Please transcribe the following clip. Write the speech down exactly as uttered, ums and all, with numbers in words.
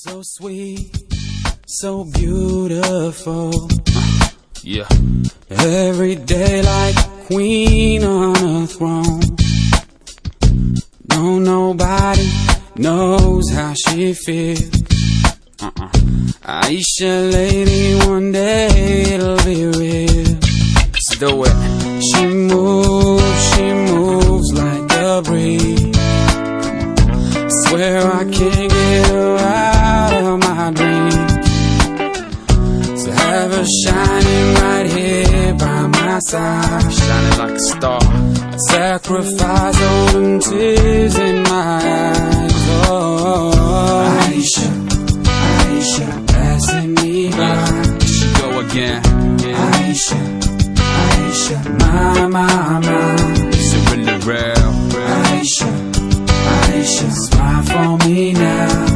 So sweet, so beautiful. Yeah. Every day like a queen on a throne. No, nobody knows how she feels. Uh-uh. Aisha, lady, one day it'll be real. Let's do it. She moves, she moves like a breeze. Swear I can't get her out of my dreams. So have her shining right here by my side, shining like a star. I sacrifice all them tears in my eyes. Oh, Aisha, Aisha, passing me by. She go again. Yeah. Aisha, Aisha, my, my, my. Is it really real? Aisha, Aisha, smile for me now.